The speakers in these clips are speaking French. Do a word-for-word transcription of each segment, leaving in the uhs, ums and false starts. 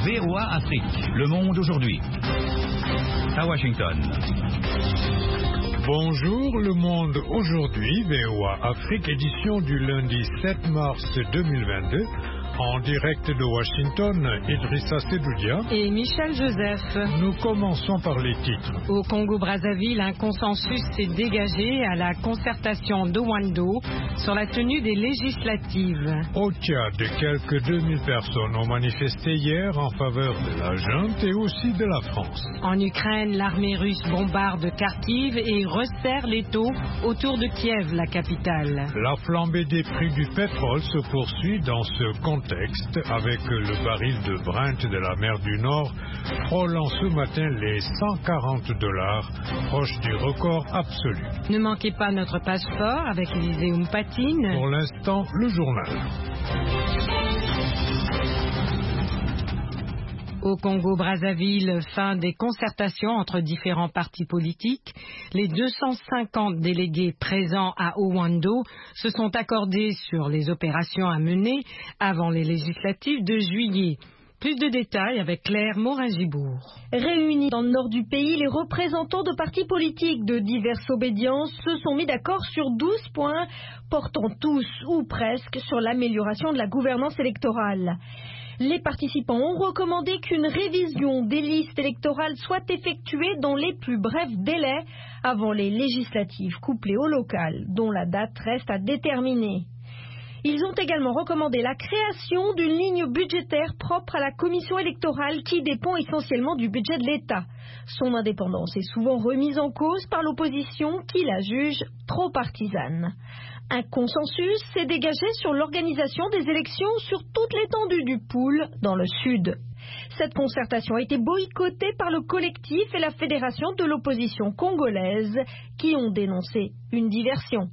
V O A Afrique, le monde aujourd'hui. À Washington. Bonjour, le monde aujourd'hui, V O A Afrique, édition du lundi sept mars deux mille vingt-deux. En direct de Washington, Idrissa Sedoudia et Michel Joseph. Nous commençons par les titres. Au Congo-Brazzaville, un consensus s'est dégagé à la concertation d'Owando sur la tenue des législatives. Au Tchad, quelques deux mille personnes ont manifesté hier en faveur de la junte et aussi de la France. En Ukraine, l'armée russe bombarde Kharkiv et resserre l'étau autour de Kiev, la capitale. La flambée des prix du pétrole se poursuit dans ce contexte. Texte avec le baril de Brent de la mer du Nord frôlant ce matin les cent quarante dollars, proche du record absolu. Ne manquez pas notre passeport avec Élisée Oumpatine. Pour l'instant, le journal. Au Congo-Brazzaville, fin des concertations entre différents partis politiques. Les deux cent cinquante délégués présents à Owando se sont accordés sur les opérations à mener avant les législatives de juillet. Plus de détails avec Claire Morin-Gibourg. Réunis dans le nord du pays, les représentants de partis politiques de diverses obédiences se sont mis d'accord sur douze points, portant tous ou presque sur l'amélioration de la gouvernance électorale. Les participants ont recommandé qu'une révision des listes électorales soit effectuée dans les plus brefs délais avant les législatives couplées au local, dont la date reste à déterminer. Ils ont également recommandé la création d'une ligne budgétaire propre à la commission électorale qui dépend essentiellement du budget de l'État. Son indépendance est souvent remise en cause par l'opposition qui la juge trop partisane. Un consensus s'est dégagé sur l'organisation des élections sur toute l'étendue du Pool dans le sud. Cette concertation a été boycottée par le collectif et la fédération de l'opposition congolaise qui ont dénoncé une diversion.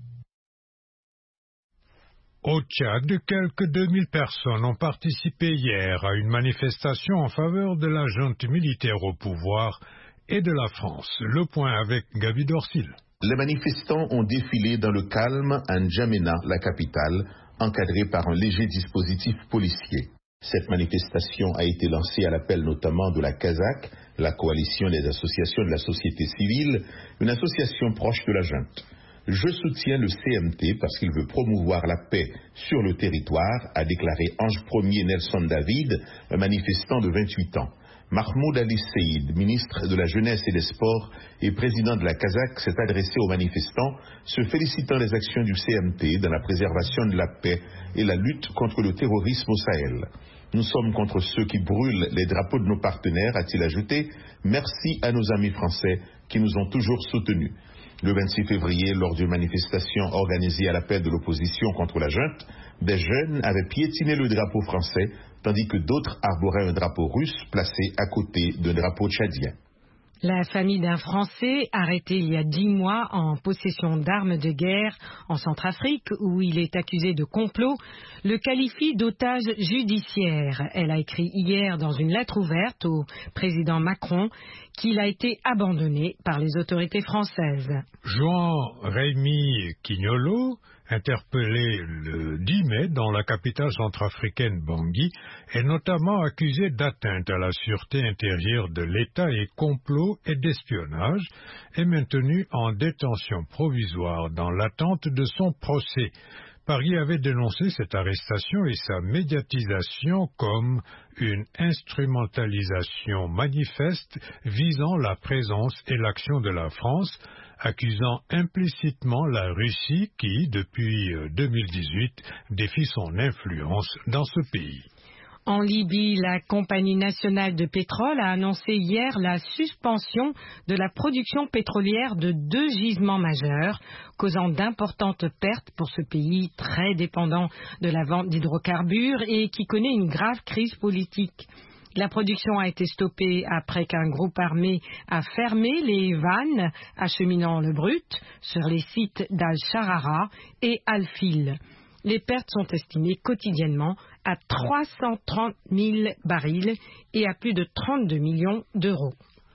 Au Tchad, quelques deux mille personnes ont participé hier à une manifestation en faveur de la junte militaire au pouvoir et de la France. Le point avec Gaby Dorsil. Les manifestants ont défilé dans le calme à N'Djamena, la capitale, encadrée par un léger dispositif policier. Cette manifestation a été lancée à l'appel notamment de la CASAC, la coalition des associations de la société civile, une association proche de la junte. Je soutiens le C M T parce qu'il veut promouvoir la paix sur le territoire, a déclaré Ange Premier Nelson David, un manifestant de vingt-huit ans. Mahmoud Ali Seïd, ministre de la Jeunesse et des Sports et président de la CASAC, s'est adressé aux manifestants, se félicitant des actions du C M T dans la préservation de la paix et la lutte contre le terrorisme au Sahel. Nous sommes contre ceux qui brûlent les drapeaux de nos partenaires, a-t-il ajouté. Merci à nos amis français qui nous ont toujours soutenus. Le vingt-six février, lors d'une manifestation organisée à l'appel de l'opposition contre la junte, des jeunes avaient piétiné le drapeau français, tandis que d'autres arboraient un drapeau russe placé à côté d'un drapeau tchadien. La famille d'un Français arrêté il y a dix mois en possession d'armes de guerre en Centrafrique, où il est accusé de complot, le qualifie d'otage judiciaire. Elle a écrit hier dans une lettre ouverte au président Macron qu'il a été abandonné par les autorités françaises. Jean Rémy Quignolo, interpellé le dix mai dans la capitale centrafricaine Bangui, est notamment accusé d'atteinte à la sûreté intérieure de l'État et complot et d'espionnage, et maintenu en détention provisoire dans l'attente de son procès. Paris avait dénoncé cette arrestation et sa médiatisation comme une instrumentalisation manifeste visant la présence et l'action de la France, accusant implicitement la Russie qui, depuis deux mille dix-huit, défie son influence dans ce pays. En Libye, la Compagnie nationale de pétrole a annoncé hier la suspension de la production pétrolière de deux gisements majeurs, causant d'importantes pertes pour ce pays très dépendant de la vente d'hydrocarbures et qui connaît une grave crise politique. La production a été stoppée après qu'un groupe armé a fermé les vannes acheminant le brut sur les sites d'Al-Sharara et Al-Fil. Les pertes sont estimées quotidiennement à trois cent trente mille barils et à plus de trente-deux millions d'euros.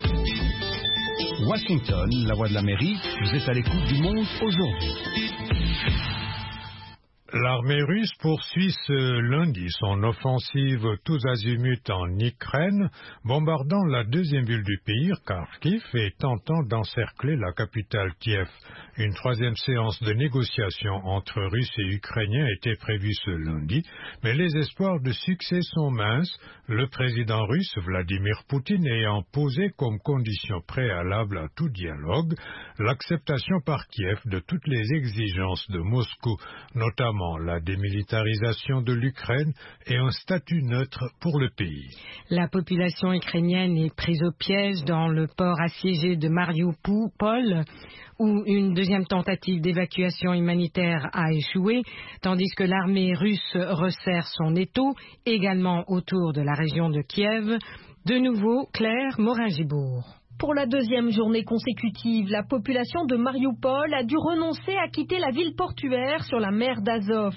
Washington, la voix de l'Amérique, vous êtes à l'écoute du monde aujourd'hui. L'armée russe poursuit ce lundi son offensive tous azimuts en Ukraine, bombardant la deuxième ville du pays, Kharkiv, et tentant d'encercler la capitale Kiev. Une troisième séance de négociations entre Russes et Ukrainiens était prévue ce lundi, mais les espoirs de succès sont minces, le président russe Vladimir Poutine ayant posé comme condition préalable à tout dialogue l'acceptation par Kiev de toutes les exigences de Moscou, notamment la démilitarisation de l'Ukraine et un statut neutre pour le pays. La population ukrainienne est prise au piège dans le port assiégé de Mariupol, où une deuxième tentative d'évacuation humanitaire a échoué, tandis que l'armée russe resserre son étau, également autour de la région de Kiev. De nouveau, Claire Morin-Gibourg. Pour la deuxième journée consécutive, la population de Mariupol a dû renoncer à quitter la ville portuaire sur la mer d'Azov.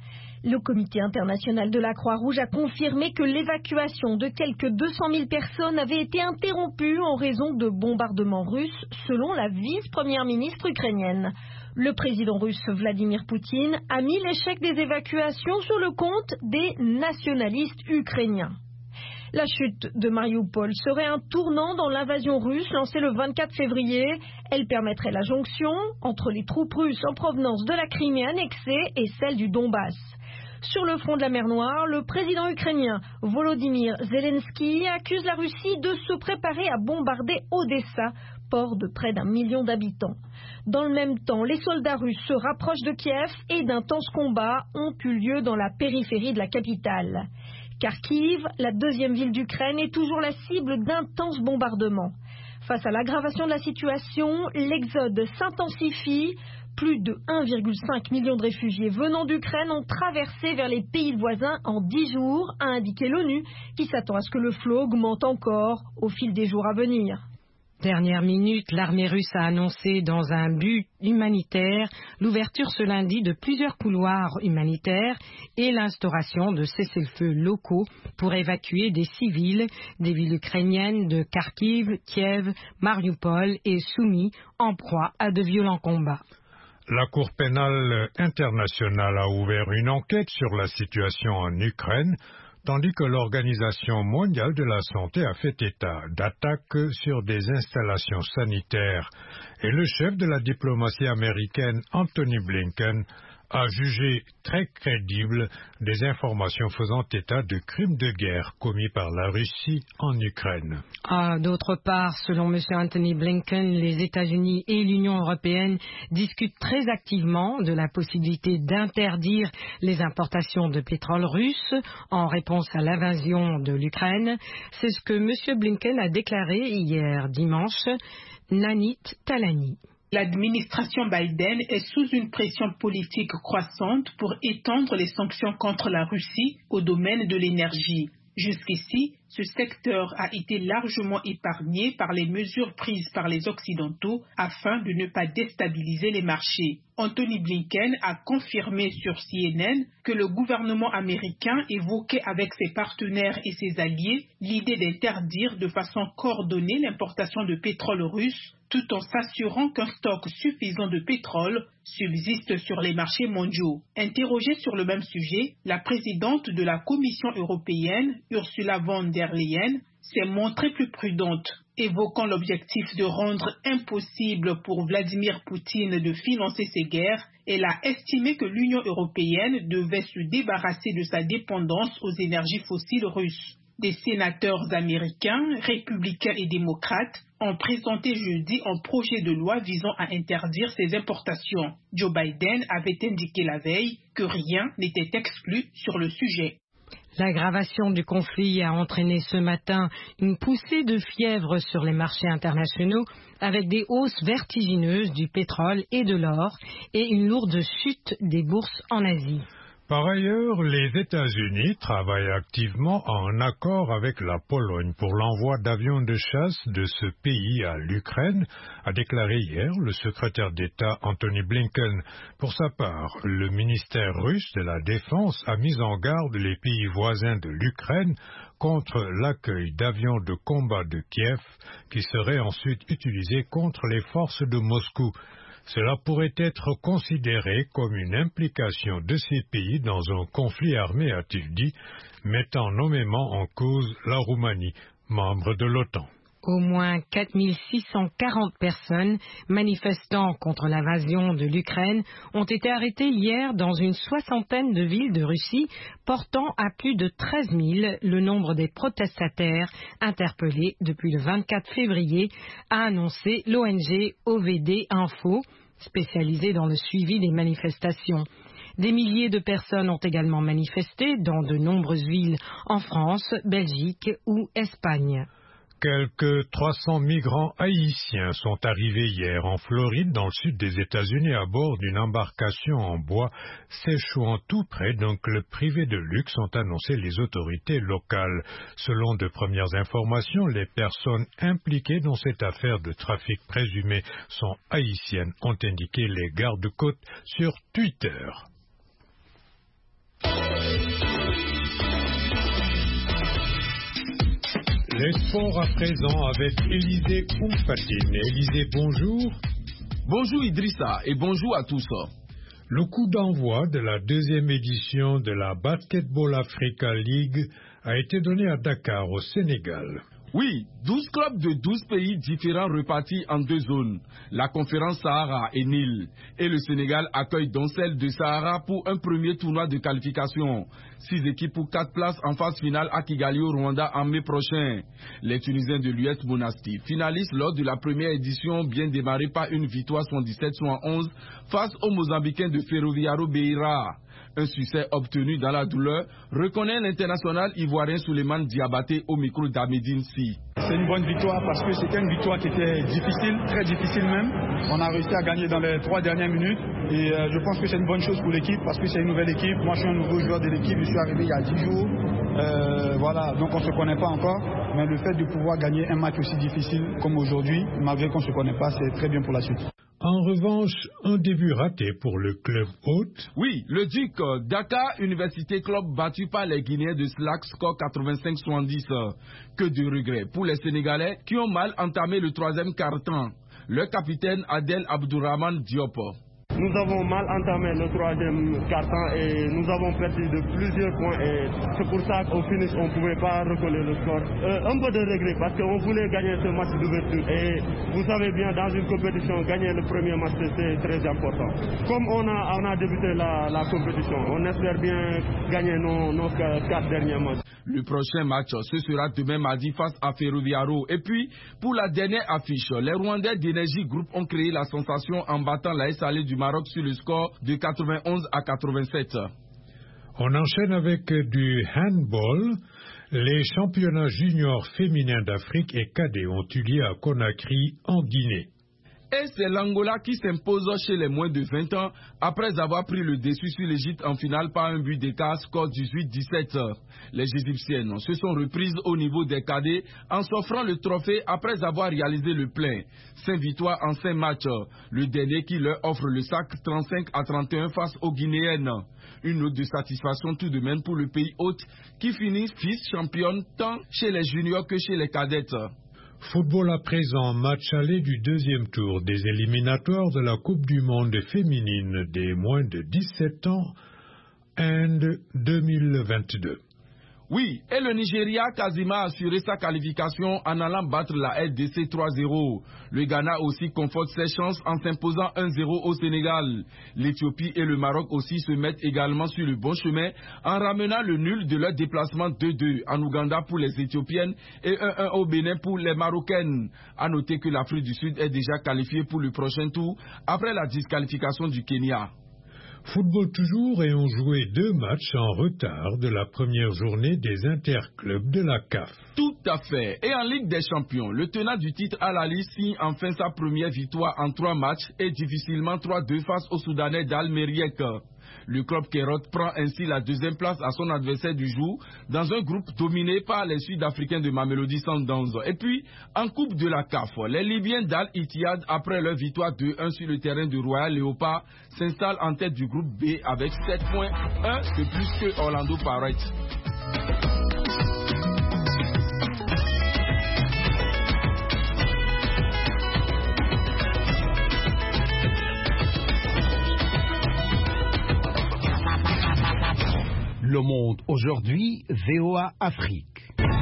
Le Comité international de la Croix-Rouge a confirmé que l'évacuation de quelques deux cent mille personnes avait été interrompue en raison de bombardements russes, selon la vice-première ministre ukrainienne. Le président russe Vladimir Poutine a mis l'échec des évacuations sur le compte des nationalistes ukrainiens. La chute de Mariupol serait un tournant dans l'invasion russe lancée le vingt-quatre février. Elle permettrait la jonction entre les troupes russes en provenance de la Crimée annexée et celle du Donbass. Sur le front de la mer Noire, le président ukrainien Volodymyr Zelensky accuse la Russie de se préparer à bombarder Odessa, port de près d'un million d'habitants. Dans le même temps, les soldats russes se rapprochent de Kiev et d'intenses combats ont eu lieu dans la périphérie de la capitale. Kharkiv, la deuxième ville d'Ukraine, est toujours la cible d'intenses bombardements. Face à l'aggravation de la situation, l'exode s'intensifie. Plus de un virgule cinq million de réfugiés venant d'Ukraine ont traversé vers les pays voisins en dix jours, a indiqué l'ONU, qui s'attend à ce que le flot augmente encore au fil des jours à venir. Dernière minute, l'armée russe a annoncé dans un but humanitaire l'ouverture ce lundi de plusieurs couloirs humanitaires et l'instauration de cessez-le-feu locaux pour évacuer des civils des villes ukrainiennes de Kharkiv, Kiev, Mariupol et Soumy en proie à de violents combats. La Cour pénale internationale a ouvert une enquête sur la situation en Ukraine, tandis que l'Organisation mondiale de la santé a fait état d'attaques sur des installations sanitaires. Et le chef de la diplomatie américaine, Anthony Blinken, a jugé très crédible des informations faisant état de crimes de guerre commis par la Russie en Ukraine. Ah, d'autre part, selon M. Anthony Blinken, les États-Unis et l'Union européenne discutent très activement de la possibilité d'interdire les importations de pétrole russe en réponse à l'invasion de l'Ukraine. C'est ce que M. Blinken a déclaré hier dimanche. Nanit Talani. L'administration Biden est sous une pression politique croissante pour étendre les sanctions contre la Russie au domaine de l'énergie. Jusqu'ici, ce secteur a été largement épargné par les mesures prises par les Occidentaux afin de ne pas déstabiliser les marchés. Anthony Blinken a confirmé sur C N N que le gouvernement américain évoquait avec ses partenaires et ses alliés l'idée d'interdire de façon coordonnée l'importation de pétrole russe, tout en s'assurant qu'un stock suffisant de pétrole subsiste sur les marchés mondiaux. Interrogée sur le même sujet, la présidente de la Commission européenne, Ursula von der Leyen, s'est montrée plus prudente, évoquant l'objectif de rendre impossible pour Vladimir Poutine de financer ses guerres. Elle a estimé que l'Union européenne devait se débarrasser de sa dépendance aux énergies fossiles russes. Des sénateurs américains, républicains et démocrates ont présenté jeudi un projet de loi visant à interdire ces importations. Joe Biden avait indiqué la veille que rien n'était exclu sur le sujet. L'aggravation du conflit a entraîné ce matin une poussée de fièvre sur les marchés internationaux avec des hausses vertigineuses du pétrole et de l'or et une lourde chute des bourses en Asie. Par ailleurs, les États-Unis travaillent activement en accord avec la Pologne pour l'envoi d'avions de chasse de ce pays à l'Ukraine, a déclaré hier le secrétaire d'État Anthony Blinken. Pour sa part, le ministère russe de la Défense a mis en garde les pays voisins de l'Ukraine contre l'accueil d'avions de combat de Kiev qui seraient ensuite utilisés contre les forces de Moscou. Cela pourrait être considéré comme une implication de ces pays dans un conflit armé, a-t-il dit, mettant nommément en cause la Roumanie, membre de l'OTAN. Au moins quatre mille six cent quarante personnes manifestant contre l'invasion de l'Ukraine ont été arrêtées hier dans une soixantaine de villes de Russie, portant à plus de treize mille le nombre des protestataires interpellés depuis le vingt-quatre février, a annoncé l'O N G O V D Info, spécialisée dans le suivi des manifestations. Des milliers de personnes ont également manifesté dans de nombreuses villes en France, Belgique ou Espagne. Quelques trois cents migrants haïtiens sont arrivés hier en Floride, dans le sud des États-Unis, à bord d'une embarcation en bois s'échouant tout près d'un club privé de luxe, ont annoncé les autorités locales. Selon de premières informations, les personnes impliquées dans cette affaire de trafic présumé sont haïtiennes, ont indiqué les gardes-côtes sur Twitter. Les sports à présent avec Élisée Oumfatine. Élisée, bonjour. Bonjour Idrissa et bonjour à tous. Le coup d'envoi de la deuxième édition de la Basketball Africa League a été donné à Dakar, au Sénégal. Oui, douze clubs de douze pays différents repartis en deux zones, la conférence Sahara et Nil. Et le Sénégal accueille donc celle de Sahara pour un premier tournoi de qualification. Six équipes pour quatre places en phase finale à Kigali au Rwanda en mai prochain. Les Tunisiens de l'U S Monastir, finalistes lors de la première édition, bien démarrés par une victoire soixante-dix-sept à soixante-onze face aux Mozambicains de Ferroviario Beira. Un succès obtenu dans la douleur, reconnaît l'international ivoirien Souleymane Diabaté au micro d'Ahmedine Si. C'est une bonne victoire parce que c'était une victoire qui était difficile, très difficile même. On a réussi à gagner dans les trois dernières minutes et euh, je pense que c'est une bonne chose pour l'équipe parce que c'est une nouvelle équipe. Moi je suis un nouveau joueur de l'équipe, je suis arrivé il y a dix jours. Euh, voilà, donc on ne se connaît pas encore, mais le fait de pouvoir gagner un match aussi difficile comme aujourd'hui, malgré qu'on ne se connaît pas, c'est très bien pour la suite. En revanche, un début raté pour le club hôte. Oui, le Duc, Dakar Université Club battu par les Guinéens de Slack, score quatre-vingt-cinq à soixante-dix. Que de regrets pour les Sénégalais qui ont mal entamé le troisième quart-temps. Le capitaine Adel Abdourahmane Diop. Nous avons mal entamé le troisième quart-temps et nous avons perdu de plusieurs points et c'est pour ça qu'au finish on ne pouvait pas recoller le score. Euh, un peu de regret parce qu'on voulait gagner ce match d'ouverture et vous savez bien dans une compétition gagner le premier match c'est très important. Comme on a, on a débuté la, la compétition, on espère bien gagner nos, nos quatre derniers matchs. Le prochain match, ce sera demain mardi face à Ferroviario. Et puis, pour la dernière affiche, les Rwandais d'Energy Group ont créé la sensation en battant la S Alé du Maroc sur le score de quatre-vingt-onze à quatre-vingt-sept. On enchaîne avec du handball. Les championnats juniors féminins d'Afrique et cadets ont eu lieu à Conakry, en Guinée. Et c'est l'Angola qui s'impose chez les moins de vingt ans après avoir pris le dessus sur l'Égypte en finale par un but d'écart, score dix-huit à dix-sept. Les Égyptiennes se sont reprises au niveau des cadets en s'offrant le trophée après avoir réalisé le plein. Cinq victoires en cinq matchs. Le dernier qui leur offre le sac trente-cinq à trente et un face aux Guinéennes. Une note de satisfaction tout de même pour le pays hôte qui finit vice-championne tant chez les juniors que chez les cadettes. Football à présent, match aller du deuxième tour des éliminatoires de la Coupe du Monde féminine des moins de dix-sept ans, Inde deux mille vingt-deux. Oui, et le Nigeria a quasiment assuré sa qualification en allant battre la R D C trois zéro. Le Ghana aussi conforte ses chances en s'imposant un zéro au Sénégal. L'Éthiopie et le Maroc aussi se mettent également sur le bon chemin en ramenant le nul de leur déplacement deux deux en Ouganda pour les Éthiopiennes et un un au Bénin pour les Marocaines. A noter que l'Afrique du Sud est déjà qualifiée pour le prochain tour après la disqualification du Kenya. Football toujours, et on jouait deux matchs en retard de la première journée des interclubs de la C A F. Tout à fait. Et en Ligue des Champions, le tenant du titre Al-Ahly signe enfin sa première victoire en trois matchs et difficilement trois deux face au Soudanais d'Al-Meriek. Le club Kérot prend ainsi la deuxième place à son adversaire du jour dans un groupe dominé par les Sud-Africains de Mamelodi Sundowns. Et puis, en Coupe de la C A F, les Libyens d'Al-Ittihad, après leur victoire deux un sur le terrain de Royal Léopard, s'installent en tête du groupe B avec sept points, un de plus que Orlando Pirates. Le Monde aujourd'hui, V O A Afrique.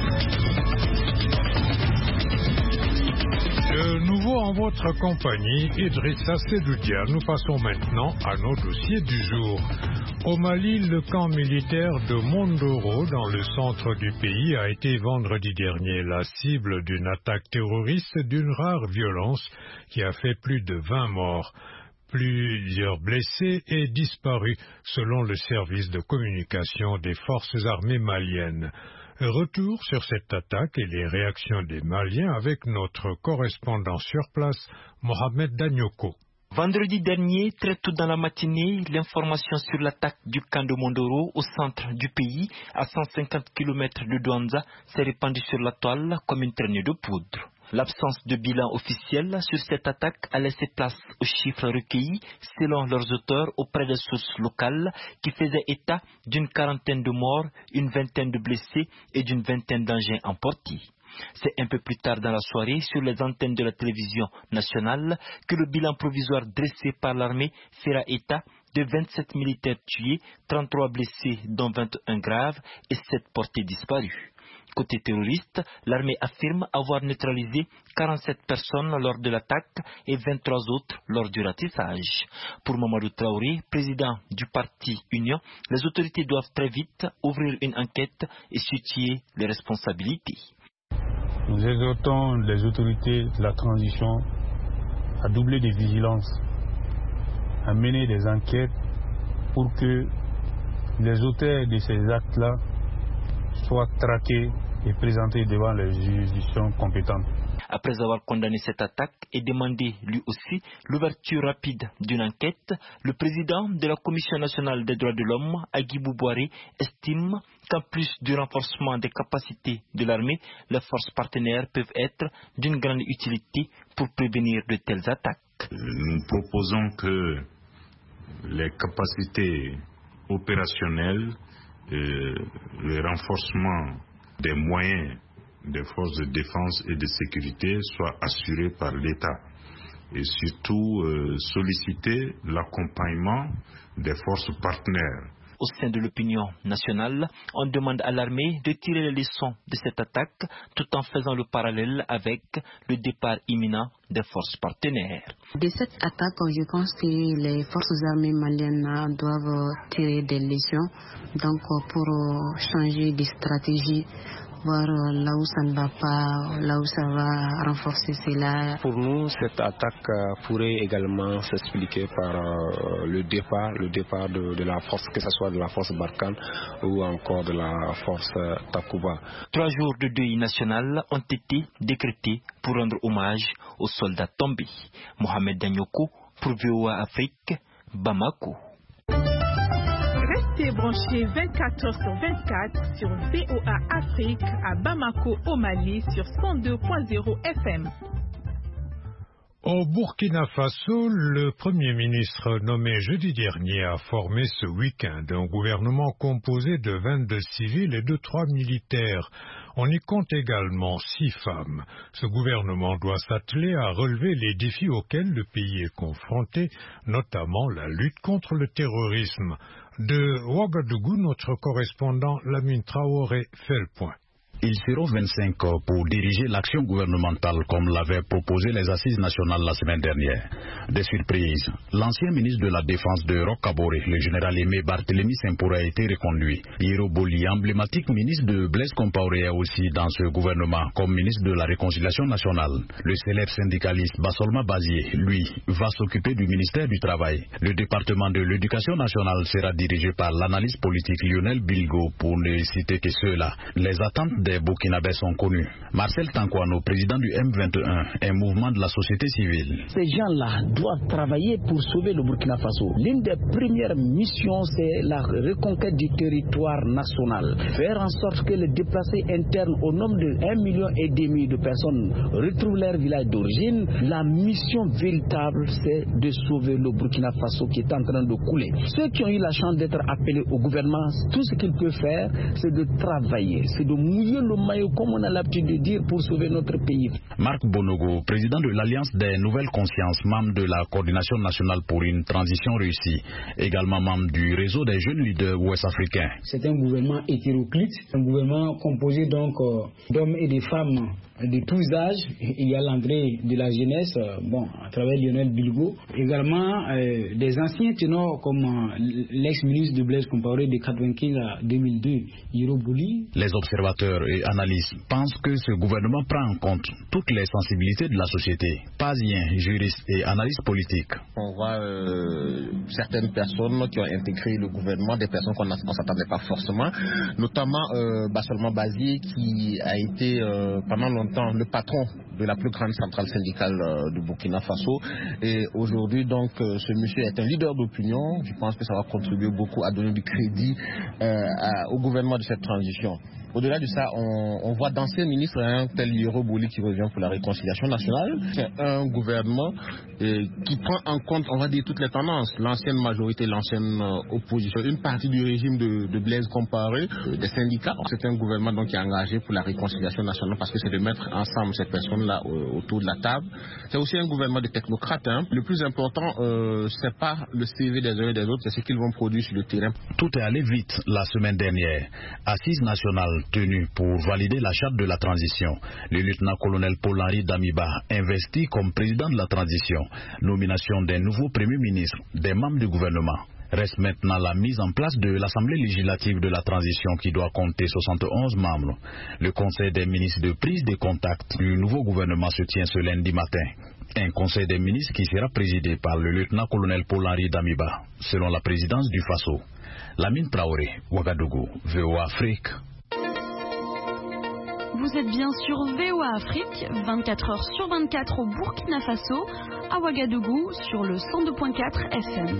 De nouveau en votre compagnie, Idrissa Sedoudia. Nous passons maintenant à nos dossiers du jour. Au Mali, le camp militaire de Mondoro, dans le centre du pays, a été vendredi dernier la cible d'une attaque terroriste d'une rare violence qui a fait plus de vingt morts. Plusieurs blessés et disparus, selon le service de communication des forces armées maliennes. Retour sur cette attaque et les réactions des Maliens avec notre correspondant sur place, Mohamed Danyoko. Vendredi dernier, très tôt dans la matinée, l'information sur l'attaque du camp de Mondoro au centre du pays, à cent cinquante kilomètres de Douanza, s'est répandue sur la toile comme une traînée de poudre. L'absence de bilan officiel sur cette attaque a laissé place aux chiffres recueillis, selon leurs auteurs, auprès des sources locales, qui faisaient état d'une quarantaine de morts, une vingtaine de blessés et d'une vingtaine d'engins emportés. C'est un peu plus tard dans la soirée, sur les antennes de la télévision nationale, que le bilan provisoire dressé par l'armée fera état de vingt-sept militaires tués, trente-trois blessés dont vingt et un graves et sept portés disparus. Côté terroriste, l'armée affirme avoir neutralisé quarante-sept personnes lors de l'attaque et vingt-trois autres lors du ratissage. Pour Mamadou Traoré, président du parti Union, les autorités doivent très vite ouvrir une enquête et situer les responsabilités. Nous exhortons les autorités de la transition à doubler de vigilance, à mener des enquêtes pour que les auteurs de ces actes-là soient traqués et présentés devant les juridictions compétentes. Après avoir condamné cette attaque et demandé lui aussi l'ouverture rapide d'une enquête, le président de la Commission nationale des droits de l'homme, Agibou Boiré, estime qu'en plus du renforcement des capacités de l'armée, les forces partenaires peuvent être d'une grande utilité pour prévenir de telles attaques. Nous proposons que les capacités opérationnelles, euh, le renforcement des moyens des forces de défense et de sécurité soient assurés par l'État et surtout euh, solliciter l'accompagnement des forces partenaires. Au sein de l'opinion nationale, on demande à l'armée de tirer les leçons de cette attaque tout en faisant le parallèle avec le départ imminent des forces partenaires. De cette attaque, je pense que les forces armées maliennes doivent tirer des leçons donc pour changer de stratégie, voir là où ça ne va pas, là où ça va renforcer cela. Pour nous, cette attaque pourrait également s'expliquer par le départ, le départ de, de la force, que ce soit de la force Barkhane ou encore de la force Takuba. Trois jours de deuil national ont été décrétés pour rendre hommage aux soldats tombés. Mohamed Danyoko pour V O A Afrique, Bamako. Restez branchés vingt-quatre heures sur vingt-quatre sur V O A Afrique à Bamako au Mali sur cent deux point zéro F M. Au Burkina Faso, le Premier ministre nommé jeudi dernier a formé ce week-end un gouvernement composé de vingt-deux civils et de trois militaires. On y compte également six femmes. Ce gouvernement doit s'atteler à relever les défis auxquels le pays est confronté, notamment la lutte contre le terrorisme. De Ouagadougou, notre correspondant Lamine Traoré fait le point. Ils seront vingt-cinq pour diriger l'action gouvernementale comme l'avaient proposé les assises nationales la semaine dernière. Des surprises. L'ancien ministre de la Défense de Roch-Kaboré, le général Aimé Barthélemy Sempore, a été reconduit. Hiro Boli, emblématique ministre de Blaise Compaoré, est aussi dans ce gouvernement comme ministre de la Réconciliation nationale. Le célèbre syndicaliste Bassolma Bazié, lui, va s'occuper du ministère du Travail. Le département de l'Éducation nationale sera dirigé par l'analyste politique Lionel Bilgo, pour ne citer que ceux-là. Les attentes des Burkinabés sont connus. Marcel Tankwano, président du M vingt et un, un mouvement de la société civile. Ces gens-là doivent travailler pour sauver le Burkina Faso. L'une des premières missions, c'est la reconquête du territoire national. Faire en sorte que les déplacés internes, au nombre de un million et demi de personnes, retrouvent leur village d'origine. La mission véritable, c'est de sauver le Burkina Faso qui est en train de couler. Ceux qui ont eu la chance d'être appelés au gouvernement, tout ce qu'ils peuvent faire, c'est de travailler, c'est de mouiller le maillot, comme on a l'habitude de dire, pour sauver notre pays. Marc Bonogo, président de l'Alliance des Nouvelles Consciences, membre de la Coordination nationale pour une transition réussie, également membre du réseau des jeunes leaders ouest-africains. C'est un gouvernement hétéroclite, un gouvernement composé donc euh, d'hommes et de femmes de tous âges. Il y a l'André de la jeunesse, euh, bon, à travers Lionel Bilgo. Également euh, des anciens ténors comme euh, l'ex-ministre de Blaise Compaoré de quatre-vingt-quinze à deux mille deux, Hiro Bouli. Les observateurs et analystes pensent que ce gouvernement prend en compte toutes les sensibilités de la société. Paziens, juristes et analystes politiques. On voit euh, certaines personnes qui ont intégré le gouvernement, des personnes qu'on ne s'attendait pas forcément, notamment euh, Bassolman Bazi qui a été euh, pendant longtemps le patron de la plus grande centrale syndicale euh, du Burkina Faso. Et aujourd'hui, donc, euh, ce monsieur est un leader d'opinion. Je pense que ça va contribuer beaucoup à donner du crédit euh, à, au gouvernement de cette transition. Au-delà de ça, on, on voit d'anciens ministres, hein, tel Hiro Bouli qui revient pour la réconciliation nationale. C'est un gouvernement euh, qui prend en compte, on va dire, toutes les tendances. L'ancienne majorité, l'ancienne euh, opposition, une partie du régime de, de Blaise Compaoré, euh, des syndicats. C'est un gouvernement donc qui est engagé pour la réconciliation nationale parce que c'est de mettre ensemble ces personnes-là euh, autour de la table. C'est aussi un gouvernement de technocrates. Hein. Le plus important, euh, c'est pas le C V des uns et des autres, c'est ce qu'ils vont produire sur le terrain. Tout est allé vite la semaine dernière. Assise nationale tenu pour valider la charte de la transition. Le lieutenant-colonel Paul-Henri Damiba investi comme président de la transition. Nomination des nouveaux premiers ministres, des membres du gouvernement. Reste maintenant la mise en place de l'Assemblée législative de la transition qui doit compter soixante et onze membres. Le conseil des ministres de prise de contact du nouveau gouvernement se tient ce lundi matin. Un conseil des ministres qui sera présidé par le lieutenant-colonel Paul-Henri Damiba, selon la présidence du Faso. Lamine Traoré, Ouagadougou, V O A Afrique. Vous êtes bien sur V O A Afrique, vingt-quatre heures sur vingt-quatre au Burkina Faso, à Ouagadougou sur le cent deux virgule quatre F M.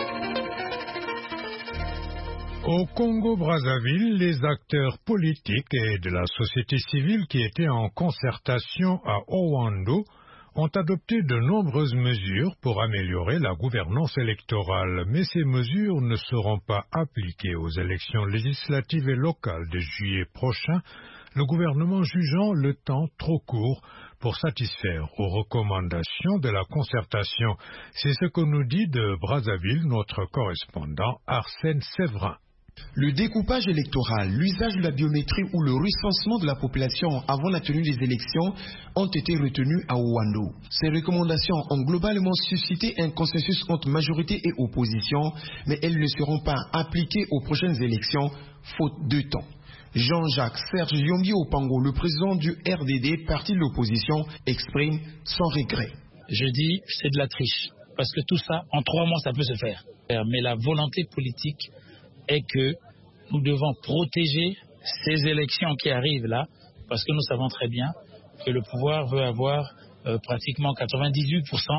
Au Congo-Brazzaville, les acteurs politiques et de la société civile qui étaient en concertation à Ouando ont adopté de nombreuses mesures pour améliorer la gouvernance électorale, mais ces mesures ne seront pas appliquées aux élections législatives et locales de juillet prochain, le gouvernement jugeant le temps trop court pour satisfaire aux recommandations de la concertation. C'est ce que nous dit de Brazzaville notre correspondant Arsène Séverin. Le découpage électoral, l'usage de la biométrie ou le recensement de la population avant la tenue des élections ont été retenus à Ouando. Ces recommandations ont globalement suscité un consensus entre majorité et opposition, mais elles ne seront pas appliquées aux prochaines élections, faute de temps. Jean-Jacques Serge Yombi Opango, le président du R D D, parti de l'opposition, exprime son regret. Je dis c'est de la triche, parce que tout ça, en trois mois, ça peut se faire. Mais la volonté politique est que nous devons protéger ces élections qui arrivent là, parce que nous savons très bien que le pouvoir veut avoir euh, pratiquement quatre-vingt-dix-huit pour cent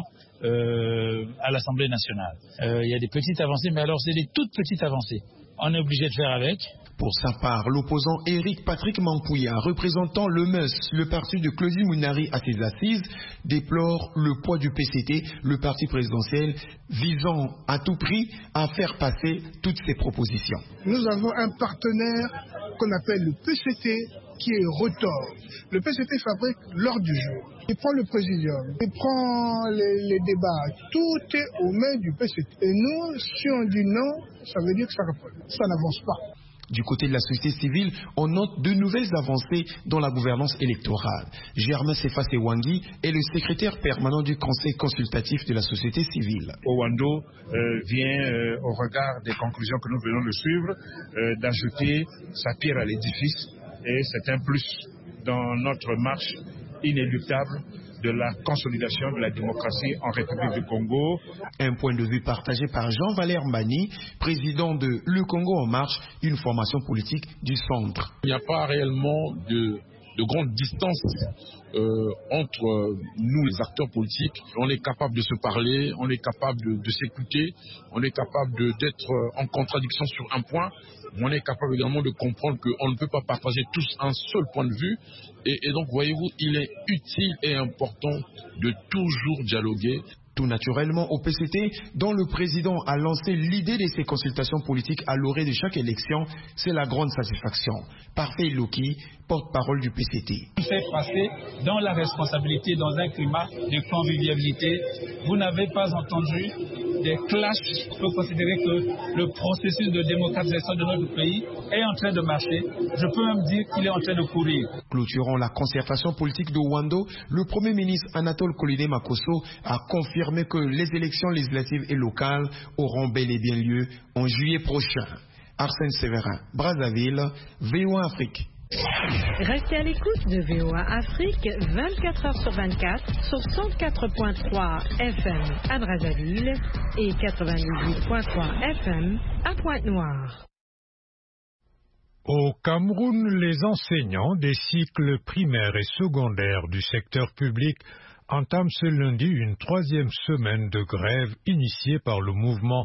euh, à l'Assemblée nationale. Euh, il y a des petites avancées, mais alors c'est des toutes petites avancées. On est obligé de faire avec. Pour sa part, l'opposant Éric Patrick Mampouya, représentant le M E S, le parti de Claudie Mounari à ses assises, déplore le poids du P C T, le parti présidentiel, visant à tout prix à faire passer toutes ses propositions. Nous avons un partenaire qu'on appelle le P C T, qui est Rotor. Le P C T fabrique l'ordre du jour. Il prend le présidium, il prend les, les débats, tout est aux mains du P C T. Et nous, si on dit non, ça veut dire que ça, ça n'avance pas. Du côté de la société civile, on note de nouvelles avancées dans la gouvernance électorale. Germain Sefase Wangi est le secrétaire permanent du conseil consultatif de la société civile. Ouando euh, vient, euh, au regard des conclusions que nous venons de suivre, euh, d'ajouter sa pierre à l'édifice, et c'est un plus dans notre marche inéluctable de la consolidation de la démocratie en République du Congo. Un point de vue partagé par Jean-Valère Mbani, président de Le Congo en marche, une formation politique du centre. Il n'y a pas réellement de, de grande distance euh, entre nous, les acteurs politiques. On est capable de se parler, on est capable de, de s'écouter, on est capable d'être en contradiction sur un point. On est capable également de comprendre qu'on ne peut pas partager tous un seul point de vue. Et, et donc, voyez-vous, il est utile et important de toujours dialoguer. Tout naturellement, au P C T, dont le président a lancé l'idée de ces consultations politiques à l'orée de chaque élection, c'est la grande satisfaction. Parfait Loki, porte-parole du P C T. Vous faites passer dans la responsabilité, dans un climat de convivialité. Vous n'avez pas entendu des clashs. Il faut considérer que le processus de démocratisation de notre pays est en train de marcher. Je peux même dire qu'il est en train de courir. Clôturant la concertation politique de Ouando, le Premier ministre Anatole Kolide Makosso a confirmé que les élections législatives et locales auront bel et bien lieu en juillet prochain. Arsène Séverin, Brazzaville, V O A Afrique. Restez à l'écoute de V O A Afrique vingt-quatre heures sur vingt-quatre sur cent quatre point trois F M à Brazzaville et quatre-vingt-dix-huit point trois F M à Pointe-Noire. Au Cameroun, les enseignants des cycles primaires et secondaires du secteur public entament ce lundi une troisième semaine de grève initiée par le mouvement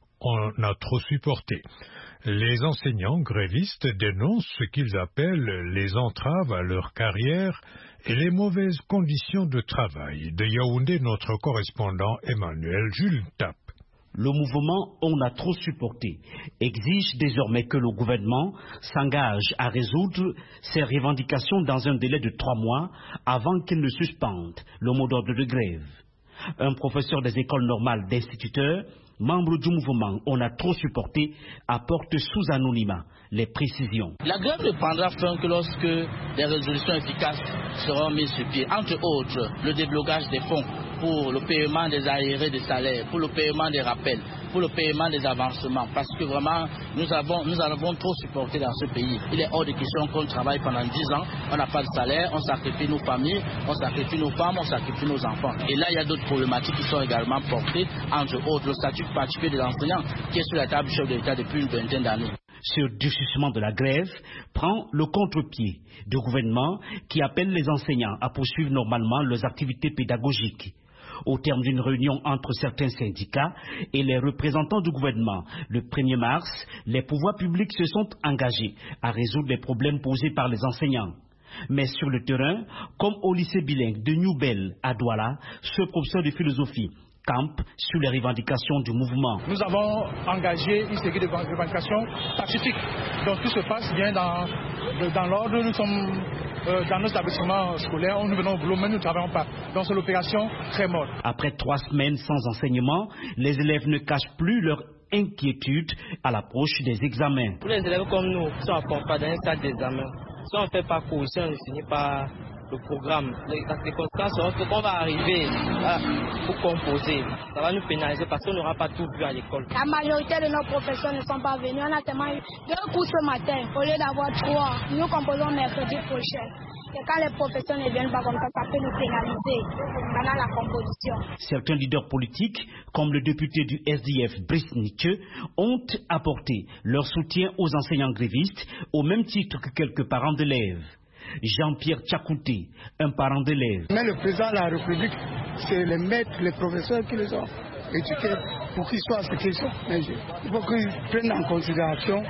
On a trop supporté. Les enseignants grévistes dénoncent ce qu'ils appellent les entraves à leur carrière et les mauvaises conditions de travail. De Yaoundé, notre correspondant Emmanuel Jules Tap. Le mouvement On a trop supporté exige désormais que le gouvernement s'engage à résoudre ces revendications dans un délai de trois mois avant qu'il ne suspende le mot d'ordre de grève. Un professeur des écoles normales d'instituteurs, membre du mouvement On a trop supporté, apporte sous anonymat les précisions. La grève ne prendra fin que lorsque des résolutions efficaces seront mises sur pied. Entre autres, le déblocage des fonds pour le paiement des arriérés de salaire, pour le paiement des rappels, pour le paiement des avancements. Parce que vraiment, nous avons, nous avons trop supporté dans ce pays. Il est hors de question qu'on travaille pendant dix ans, on n'a pas de salaire, on sacrifie nos familles, on sacrifie nos femmes, on sacrifie nos enfants. Et là, il y a d'autres problématiques qui sont également portées, entre autres le statut particulier de l'enseignant qui est sur la table du chef de l'État depuis une vingtaine d'années. Ce durcissement de la grève prend le contre-pied du gouvernement qui appelle les enseignants à poursuivre normalement leurs activités pédagogiques. Au terme d'une réunion entre certains syndicats et les représentants du gouvernement, le premier mars, les pouvoirs publics se sont engagés à résoudre les problèmes posés par les enseignants. Mais sur le terrain, comme au lycée bilingue de New Bell à Douala, ce professeur de philosophie campe sur les revendications du mouvement. Nous avons engagé une série de revendications pacifiques. Donc tout se passe bien dans, dans l'ordre. Nous sommes euh, dans nos établissements scolaires, nous venons au boulot, mais nous ne travaillons pas. Donc c'est l'opération très morte. Après trois semaines sans enseignement, les élèves ne cachent plus leur inquiétude à l'approche des examens. Pour les élèves comme nous, qui sont accompagnés dans un stade d'examen, si on ne fait pas cours, si on ne finit pas le programme, les, les conséquences seront qu'on va arriver à, pour composer. Ça va nous pénaliser parce qu'on n'aura pas tout vu à l'école. La majorité de nos professeurs ne sont pas venus. On a tellement eu deux cours ce matin au lieu d'avoir trois. Nous composons mercredi prochain. Et quand les professeurs ne viennent pas comme ça, ça peut nous pénaliser pendant la composition. Certains leaders politiques, comme le député du S D F Brice Nietzsche, ont apporté leur soutien aux enseignants grévistes au même titre que quelques parents d'élèves. Jean-Pierre Tchakouté, un parent d'élève. Mais le président de la République, c'est les maîtres, les professeurs qui les ont éduqués pour qu'ils soient ce qu'ils sont. Mais il faut qu'ils prennent en considération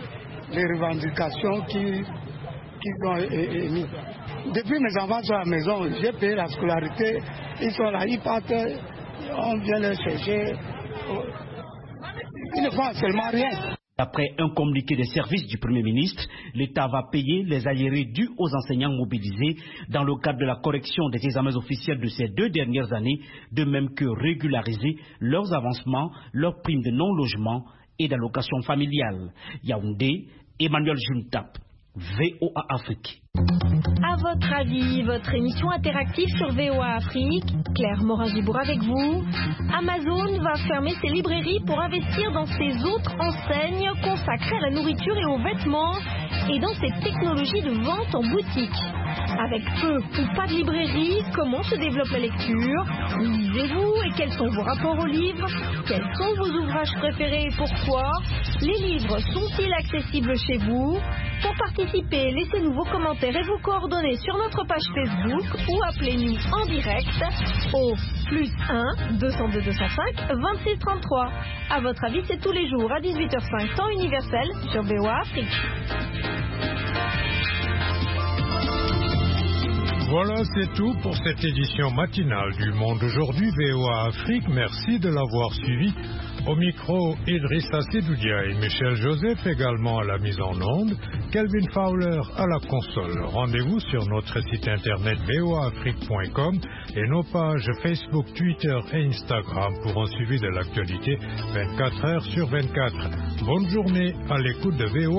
les revendications qui, qui ont émises. Depuis mes enfants sont à la maison, j'ai payé la scolarité, ils sont là, ils partent, on vient les chercher. Ils ne font seulement rien. Après un communiqué des services du Premier ministre, l'État va payer les arriérés dus aux enseignants mobilisés dans le cadre de la correction des examens officiels de ces deux dernières années, de même que régulariser leurs avancements, leurs primes de non-logement et d'allocation familiale. Yaoundé, Emmanuel Juntap, V O A Afrique. À votre avis, votre émission interactive sur V O A Afrique, Claire Morin-Gibour avec vous. Amazon va fermer ses librairies pour investir dans ses autres enseignes consacrées à la nourriture et aux vêtements et dans ses technologies de vente en boutique. Avec peu ou pas de librairie, comment se développe la lecture? Lisez-vous et quels sont vos rapports aux livres? Quels sont vos ouvrages préférés et pourquoi? Les livres sont-ils accessibles chez vous? Pour participer, laissez-nous vos commentaires et vos coordonnées sur notre page Facebook ou appelez-nous en direct au plus un deux zéro deux deux zéro cinq vingt-six trente-trois. À votre avis, c'est tous les jours à dix-huit heures cinq, temps universel sur V O A Afrique. Voilà, c'est tout pour cette édition matinale du Monde aujourd'hui, V O A Afrique. Merci de l'avoir suivi. Au micro, Idrissa Sidoudia et Michel Joseph également à la mise en onde, Kelvin Fowler à la console. Rendez-vous sur notre site internet v o a afrique point com et nos pages Facebook, Twitter et Instagram pour un suivi de l'actualité vingt-quatre heures sur vingt-quatre. Bonne journée à l'écoute de V O A.